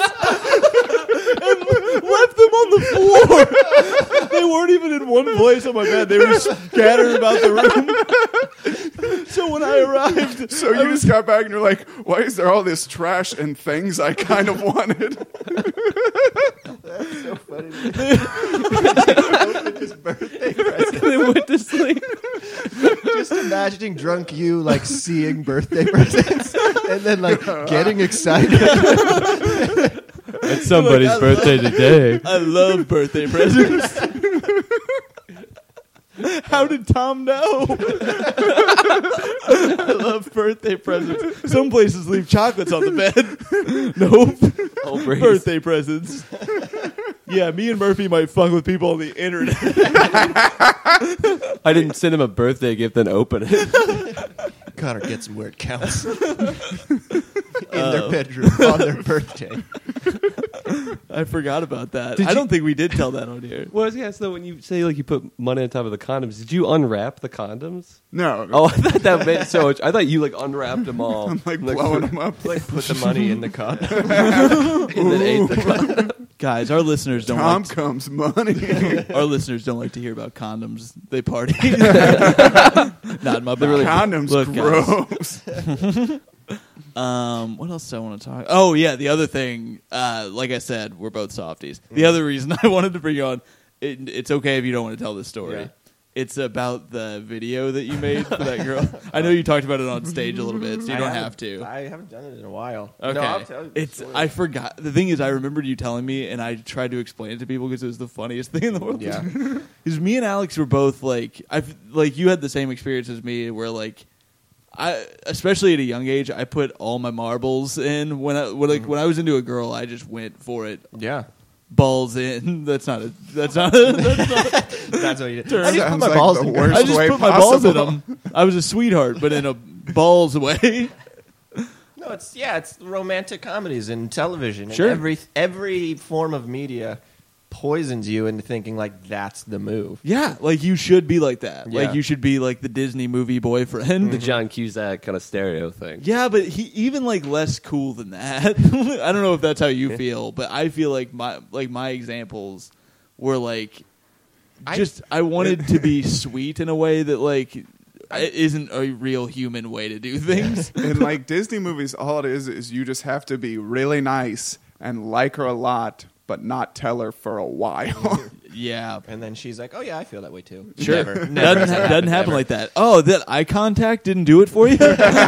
Left them on the floor. They weren't even in one place on my bed. They were scattered about the room. So when I arrived, So you just got back and you're like, why is there all this trash and things I kind of wanted? That's so funny. His birthday present. They went to sleep. Just imagining drunk you like seeing birthday presents and then like getting excited. It's somebody's Look, I birthday today. I love birthday presents. How did Tom know? I love birthday presents. Some places leave chocolates on the bed. Nope. Oh, Brace. Birthday presents. Yeah, me and Murphy might fuck with people on the internet. I didn't send him a birthday gift, then open it. Connor gets them where it counts. In their bedroom on their birthday. I forgot about that. Did I you- don't think we did tell that on here. Well, yeah. So when you say like you put money on top of the condoms, did you unwrap the condoms? No. Oh, I thought that made so much. I thought you like unwrapped them all. I'm like and, blowing them up. Like put the money in the condom. and then ate the condom. Guys, our listeners don't Tom like comes money. our listeners don't like to hear about condoms. They party. Not in my body. Condoms Look, gross. What else do I want to talk? Oh yeah, the other thing. Like I said, we're both softies. The other reason I wanted to bring you on, it's okay if you don't want to tell this story. Yeah. It's about the video that you made for that girl. I know you talked about it on stage a little bit, so you don't have to. I haven't done it in a while. Okay. No, I'll tell you the it's story. I forgot. The thing is, I remembered you telling me, and I tried to explain it to people because it was the funniest thing in the world. Yeah. Because me and Alex were both like, you had the same experience as me, where like, especially at a young age, I put all my marbles in. When I was into a girl, I just went for it. Yeah. Balls in. That's not That's what you did. I just put Sounds my like balls the in. worst I just way put my balls in possible. them. I was a sweetheart, but in a balls way. No, it's romantic comedies and television. And Sure. every form of media poisons you into thinking like that's the move. Yeah, like you should be like that. Yeah. Like you should be like the Disney movie boyfriend. The John Cusack kind of stereo thing. Yeah, but he even like less cool than that. I don't know if that's how you feel, but I feel like my examples were like I wanted to be sweet in a way that like it isn't a real human way to do things. In like Disney movies, all it is you just have to be really nice and like her a lot, but not tell her for a while. Yeah. And then she's like, "Oh yeah, I feel that way too." Sure. Never Doesn't happen like that. Oh, that eye contact didn't do it for you?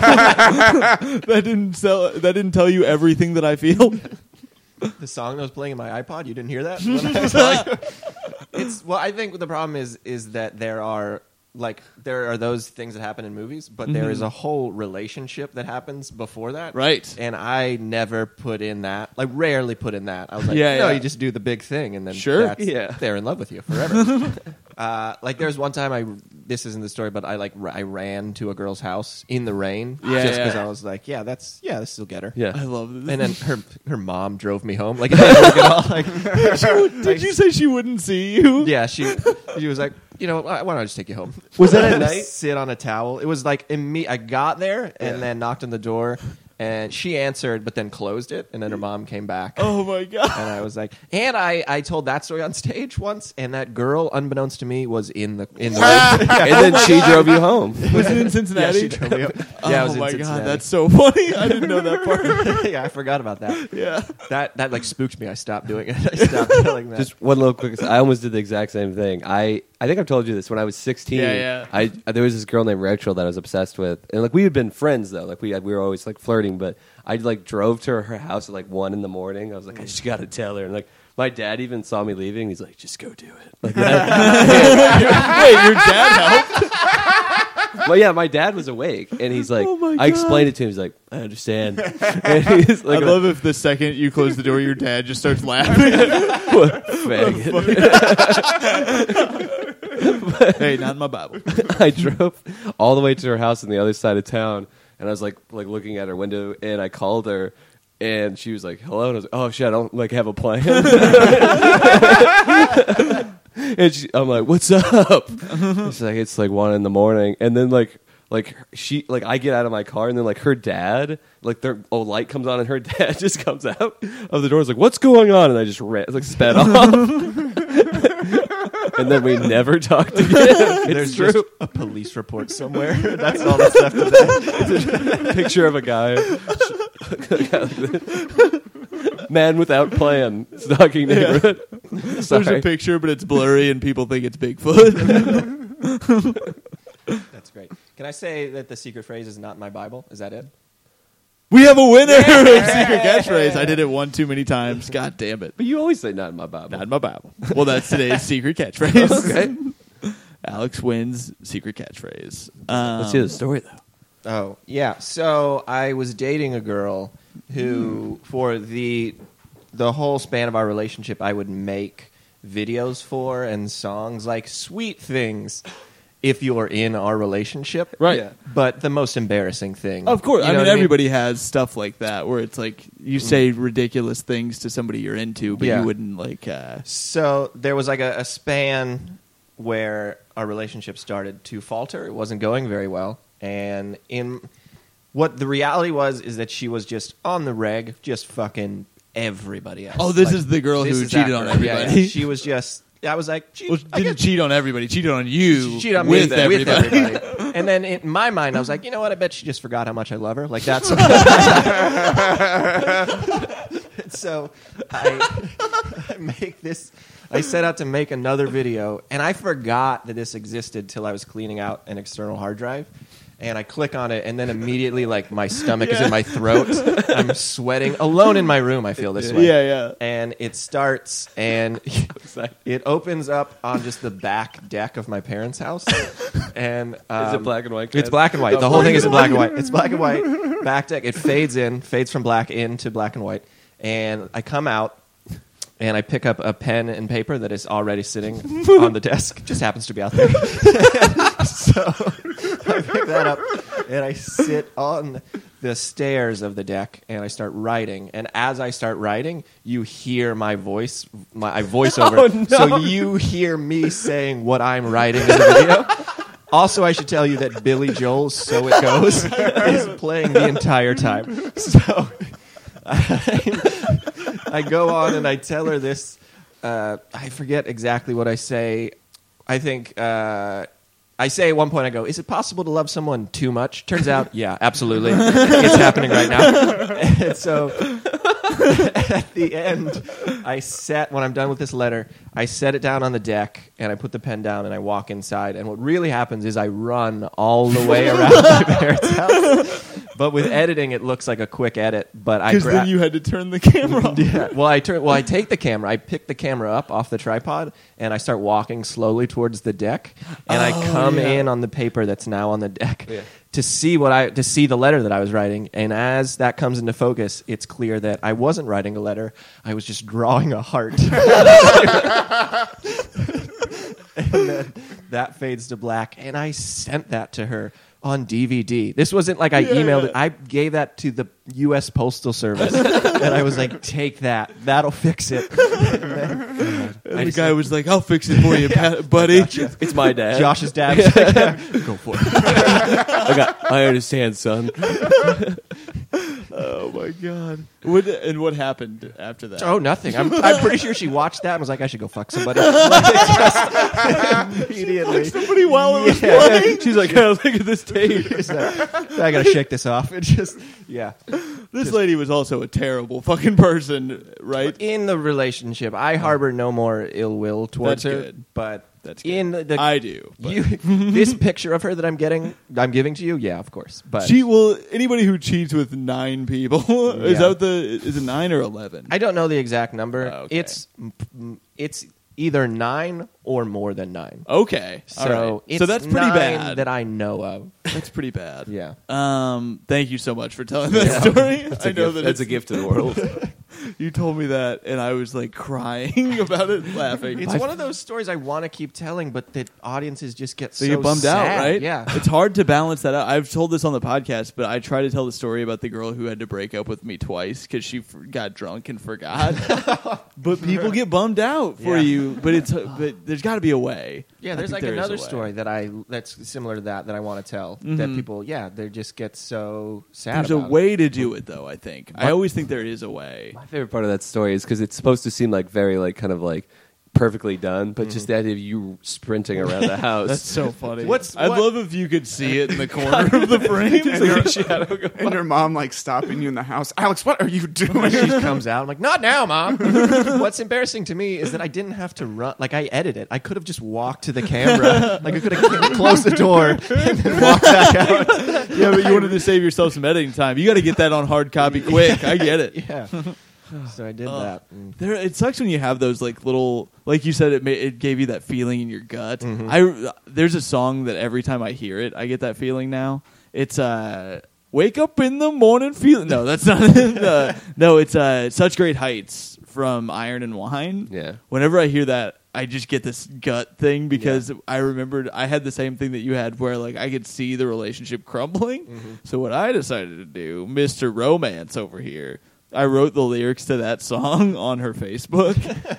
That didn't tell you everything that I feel? The song that was playing in my iPod, you didn't hear that? When I was like, I think the problem is that there are those things that happen in movies, but there is a whole relationship that happens before that. Right. And I never put in that, rarely put in that. I was like, Yeah, no, yeah. you just do the big thing, and then Sure. they're in love with you forever. There was one time this isn't the story, but I ran to a girl's house in the rain Yeah, just yeah. because I was like, this will get her. Yeah. I love this. And then her mom drove me home. Like, it didn't work at all. Like, Did you say she wouldn't see you? yeah, she was like, why don't I just take you home? Was that at night? Sit on a towel. It was like I got there and then knocked on the door, and she answered, but then closed it, and then her mom came back. Oh my god. And I was like, and I told that story on stage once, and that girl, unbeknownst to me, was in the And then she drove you home. Was it in yeah, Cincinnati? she drove me up. Yeah, it was Oh in my Cincinnati. god, that's so funny. I didn't know that part. yeah, I forgot about that. Yeah. That like spooked me. I stopped doing it. I stopped telling that. Just one little quick. I almost did the exact same thing. I think I've told you this. When I was 16, Yeah. there was this girl named Rachel that I was obsessed with, and like we had been friends though. Like we were always like flirting, but I like drove to her house at like 1 a.m. I was like, I just got to tell her, and like my dad even saw me leaving. He's like, just go do it. Like that. Wait, your dad helped? Well, yeah, my dad was awake, and he's like, Oh my I explained it to him. He's like, I understand. And he's like, I love if the second you close the door, your dad just starts laughing. faggot. Hey, not in my Bible. I drove all the way to her house on the other side of town, and I was like looking at her window, and I called her, and she was like, "Hello," and I was like, "Oh shit, I don't like have a plan." And I'm like, "What's up?" She's like, "It's like 1 a.m," and then like I get out of my car, and then like her dad, like their light comes on, and her dad just comes out of the door. Is like, "What's going on?" And I just ran, like sped off. And then we never talked again. There's just a police report somewhere. That's all that's left of that. Picture of a guy, man without plan, stalking neighborhood. There's Sorry. a picture, but it's blurry, and people think it's Bigfoot. That's great. Can I say that the secret phrase is not my Bible? Is that it? We have a winner of Secret Catchphrase. I did it one too many times. God damn it. But you always say not in my Bible. Not in my Bible. Well, that's today's Secret Catchphrase. Okay. Alex wins Secret Catchphrase. Let's hear the story though. Oh, yeah. So I was dating a girl who, for the whole span of our relationship, I would make videos for and songs like sweet things if you're in our relationship. Right. Yeah. But the most embarrassing thing. Of course. You I know mean, what everybody has stuff like that where it's like you say ridiculous things to somebody you're into, but Yeah. you wouldn't like. So there was like a span where our relationship started to falter. It wasn't going very well. And what the reality was is that she was just on the reg, just fucking everybody else. Oh, this is the girl this who is cheated that on girl. everybody. Yeah. She was just. I was like, Well, didn't cheat on everybody. Cheated on you. She cheated on with me everybody. with everybody. And then in my mind, I was like, you know what? I bet she just forgot how much I love her. Like that's. So I make this. I set out to make another video, and I forgot that this existed till I was cleaning out an external hard drive. and I click on it, and then immediately, like, my stomach is in my throat. I'm sweating alone in my room. I feel this way. Yeah. And it starts, and it opens up on just the back deck of my parents' house. And Is it black and white? It's black and white. The whole thing is in black and white. It's black and white. Back deck. It fades from black into black and white. And I come out, and I pick up a pen and paper that is already sitting on the desk. Just happens to be out there. So I pick that up, and I sit on the stairs of the deck, and I start writing. And as I start writing, you hear my voice, my voiceover. Oh, no. So you hear me saying what I'm writing in the video. Also, I should tell you that Billy Joel's "So It Goes" is playing the entire time. So I go on and I tell her this. I forget exactly what I say. I think I say at one point, I go, "Is it possible to love someone too much?" Turns out, yeah, absolutely. It's happening right now. And so at the end, when I'm done with this letter, I set it down on the deck, and I put the pen down, and I walk inside. And what really happens is I run all the way around my parents' house. But with editing, it looks like a quick edit. But Because then you had to turn the camera off. yeah. Well, I take the camera. I pick the camera up off the tripod, and I start walking slowly towards the deck. And I come in on the paper that's now on the deck to see the letter that I was writing. And as that comes into focus, it's clear that I wasn't writing a letter. I was just drawing a heart. And then that fades to black, and I sent that to her on DVD. This wasn't like I emailed it. I gave that to the U.S. Postal Service, and I was like, "Take that. That'll fix it." And the guy was like, "I'll fix it for you, buddy." It's my dad. Josh's dad was like, "Go for it." I understand, son. Oh my god! What happened after that? Oh, nothing. I'm pretty sure she watched that and was like, "I should go fuck somebody." Like, just immediately. Somebody while it was playing. She's like, oh, look at this tape. I gotta shake this off. It just, yeah. This lady was also a terrible fucking person, right? In the relationship, I harbor no more ill will towards That's her. good. But That's good. in the I do. But. this picture of her that I'm giving to you, yeah, of course. But anybody who cheats with 9 people is it 9 or 11? I don't know the exact number. Oh, okay. It's either 9 or more than 9. Okay, So all right. it's So that's pretty 9 bad. that I know of. That's pretty bad. Yeah. Thank you so much for telling that story. I know that That's a gift to the world. you told me that, and I was like crying about it, laughing. It's one of those stories I want to keep telling, but the audiences just get So you get bummed out, sad. right? Yeah. It's hard to balance that out. I've told this on the podcast, but I try to tell the story about the girl who had to break up with me twice because she got drunk and forgot. But people get bummed out for Yeah. you. But there's got to be a way. Yeah, I there's think like there is another a way. story that's similar to that I want to tell. Mm-hmm. That people, they just get so sad There's a about way to do it, though. I think. I always think there is a way. My favorite part of that story is because it's supposed to seem like very like kind of like perfectly done, but just the idea of you sprinting around the house. That's so funny. What's- I'd what- love if you could see it in the corner of the frame. And your mom like stopping you in the house. Alex, what are you doing? it. She comes out. I'm like, not now, Mom. What's embarrassing to me is that I didn't have to run. Like, I edited it. I could have just walked to the camera. Like, I could have closed the door and then walked back out. Yeah, but you wanted to save yourself some editing time. You got to get that on hard copy quick. I get it. Yeah. So I did that. And It sucks when you have those like little, like you said, it gave you that feeling in your gut. There's a song that every time I hear it, I get that feeling now. It's "Wake Up in the Morning Feeling." No, that's not it. No, it's "Such Great Heights" from Iron and Wine. Yeah. Whenever I hear that, I just get this gut thing because I remembered I had the same thing that you had where like I could see the relationship crumbling. So what I decided to do, Mr. Romance over here, I wrote the lyrics to that song on her Facebook.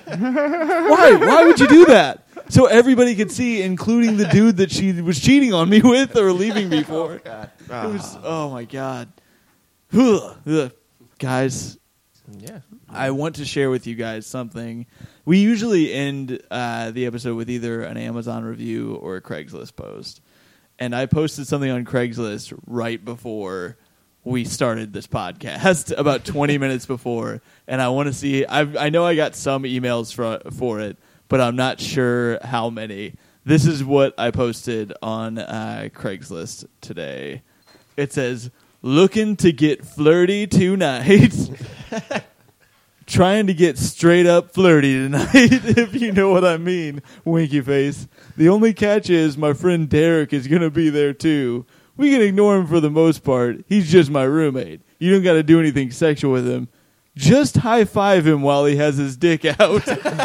Why would you do that? So everybody could see, including the dude that she was cheating on me with or leaving me for. God. It was, oh my God. Ugh. Guys, Yeah. I want to share with you guys something. We usually end the episode with either an Amazon review or a Craigslist post. And I posted something on Craigslist right before we started this podcast, about 20 minutes before. And I want to see, I know I got some emails for it, but I'm not sure how many. This is what I posted on Craigslist today. It says, "Looking to get flirty tonight." Trying to get straight up flirty tonight, if you know what I mean. Winky face. The only catch is my friend Derek is going to be there too. We can ignore him for the most part. He's just my roommate. You don't got to do anything sexual with him. Just high-five him while he has his dick out.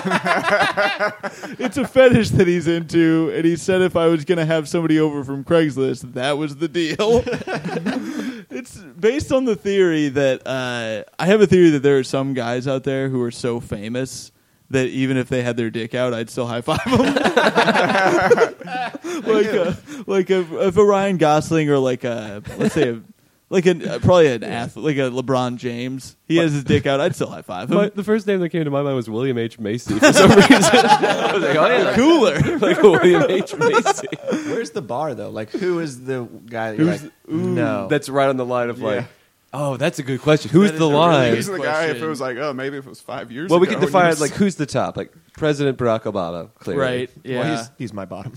It's a fetish that he's into, and he said if I was going to have somebody over from Craigslist, that was the deal. It's based on the theory that I have a theory that there are some guys out there who are so famous that even if they had their dick out, I'd still high-five them. like if a Ryan Gosling or like a, let's say probably an athlete, like a LeBron James. He has his dick out. I'd still high five him. The first name that came to my mind was William H. Macy for some reason. I was like, oh yeah, Cooler. like William H. Macy. Where's the bar though? Like, who is the guy? That you're like, no, That's right on the line of like, Yeah. oh, that's a good question. Who's That the is a really line? He's the guy. If question. it was like, oh, maybe if it was 5 years Well, ago. we can and define you it like who's the top, like President Barack Obama. Clearly, Right. Yeah. Well, he's my bottom.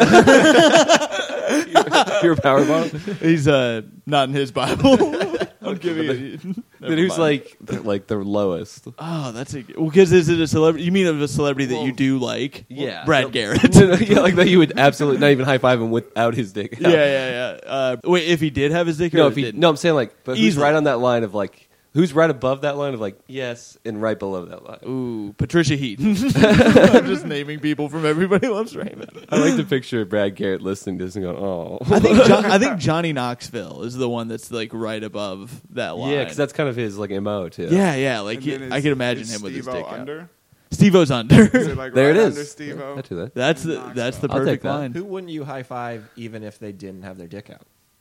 Your power bottom. He's not in his Bible. I'm giving you. Then who's like the lowest? Oh, that's a because is it a celebrity? You mean of a celebrity that you do like? Yeah, Brad Garrett. Yeah, like that you would absolutely not even high five him without his dick. out. Yeah. Wait, if he did have his dick, No, or if he, didn't? no, I'm saying like, but who's Easily. right on that line of like, who's right above that line of like, yes, and right below that line. Ooh, Patricia Heaton. I'm just naming people from Everybody Loves Raymond. I like the picture of Brad Garrett listening to this and going, oh. I think Johnny Knoxville is the one that's like right above that line. Yeah, because that's kind of his like MO too. yeah. Like And then I is- can imagine is him with his Steve-O dick out. under? Steve-O's under. Is it like There right it under is. Steve-O? I do that. That's the Knoxville. I'll take perfect that. line. Who wouldn't you high five even if they didn't have their dick out?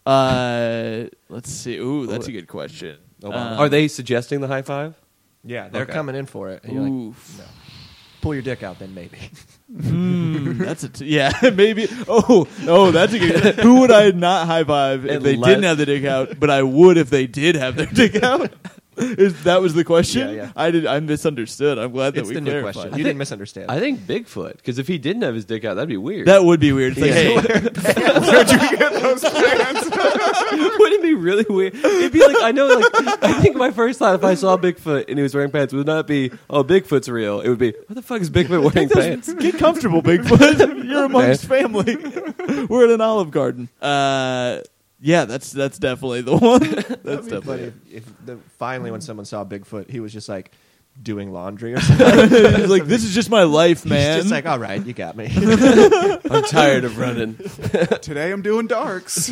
Let's see. Ooh, that's a good question. Are they suggesting the high five? Yeah, they're Okay. coming in for it. And you're like, Oof. no. Pull your dick out, then maybe. That's yeah, maybe. Oh, that's a good. Who would I not high five if they Unless- didn't have the dick out? But I would if they did have their dick out. That was the question? Yeah. I misunderstood. I'm glad that It's we the new clarified. question. I You think- didn't misunderstand. I think Bigfoot, because if he didn't have his dick out, that'd be weird. That would be weird. It's like, hey, Where'd you get those pants? wouldn't it be really weird? It'd be like, I know, like, I think my first thought if I saw Bigfoot and he was wearing pants would not be, oh, Bigfoot's real. It would be, what the fuck is Bigfoot wearing pants? get comfortable, Bigfoot. You're amongst family. We're at an Olive Garden. Yeah, that's definitely the one. That's But definitely. if finally when someone saw Bigfoot, he was just like doing laundry or something. He's like, this is just my life, man. He's just like, all right, you got me. I'm tired of running. Today I'm doing darks.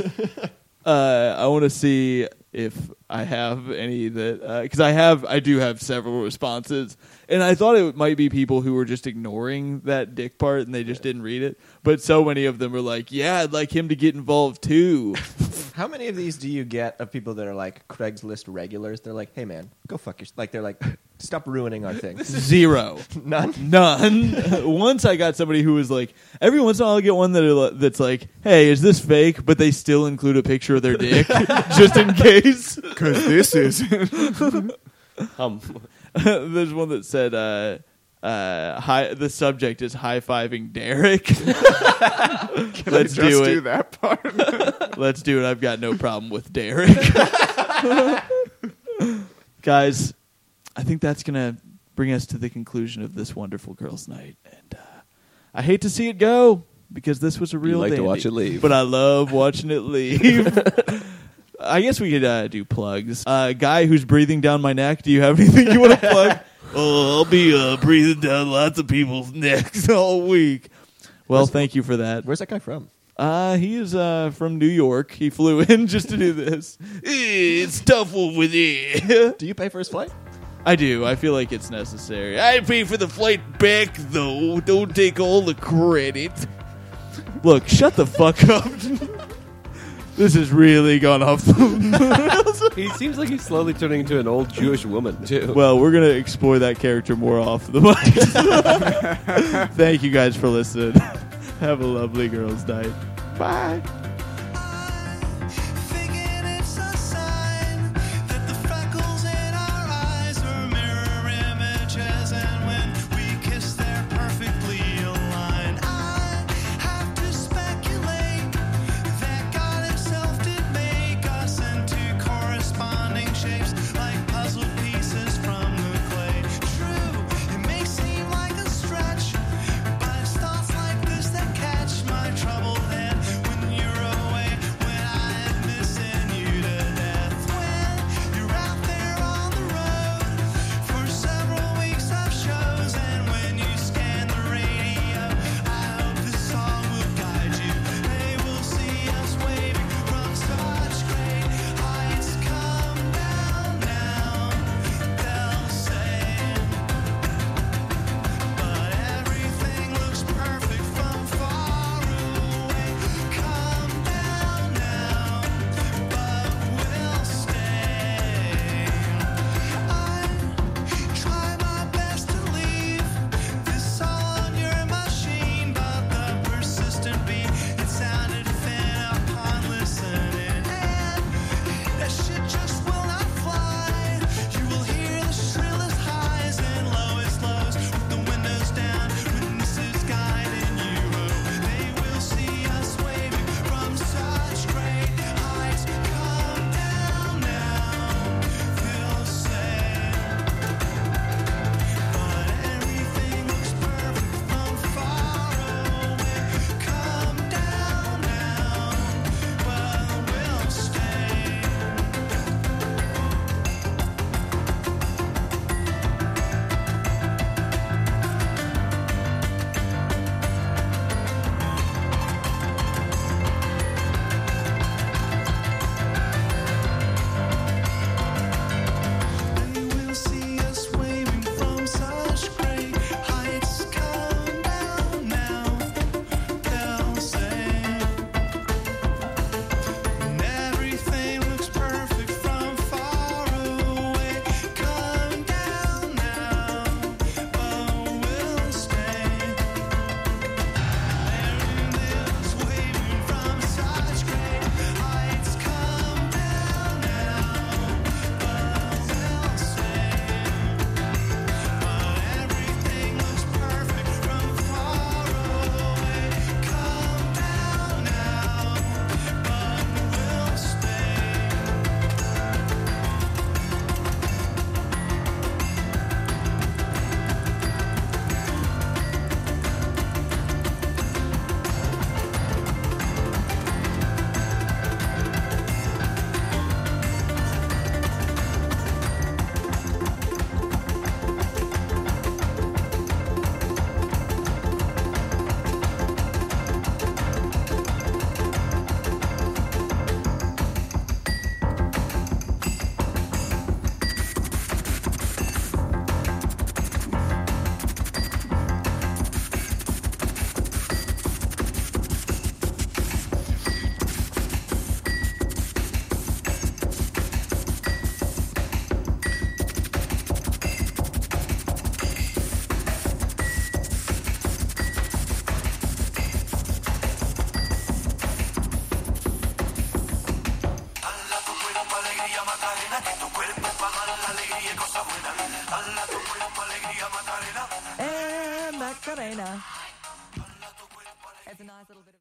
I want to see if I have any that because I do have several responses, and I thought it might be people who were just ignoring that dick part and they just didn't read it. But so many of them were like, "Yeah, I'd like him to get involved too." How many of these do you get of people that are like Craigslist regulars? They're like, hey man, go fuck yourself. Like they're like, stop ruining our things. Zero. None. None. Once I got somebody who was like, every once in a while I get one that's like, hey, is this fake? But they still include a picture of their dick just in case. Because this is. There's one that said, the subject is high-fiving Derek. Can Let's I just do it. do that part? Let's do it. I've got no problem with Derek. Guys, I think that's going to bring us to the conclusion of this wonderful girls' night. And I hate to see it go because this was a real like to dandy. watch it leave. But I love watching it leave. I guess we could do plugs. Guy who's breathing down my neck, do you have anything you want to plug? Oh, I'll be breathing down lots of people's necks all week. Well, thank you for that. Where's that guy from? He is from New York. He flew in just to do this. It's tough with it. Do you pay for his flight? I do. I feel like it's necessary. I pay for the flight back, though. Don't take all the credit. Look, shut the fuck up. This has really gone off the He seems like he's slowly turning into an old Jewish woman, too. Well, we're going to explore that character more off the mic. Thank you guys for listening. Have a lovely girls' night. Bye. Thinking it's a sign that the freckles in our eyes are mirror images, and when we kiss, they're perfectly aligned. I have Macarena. It's a nice little bit of.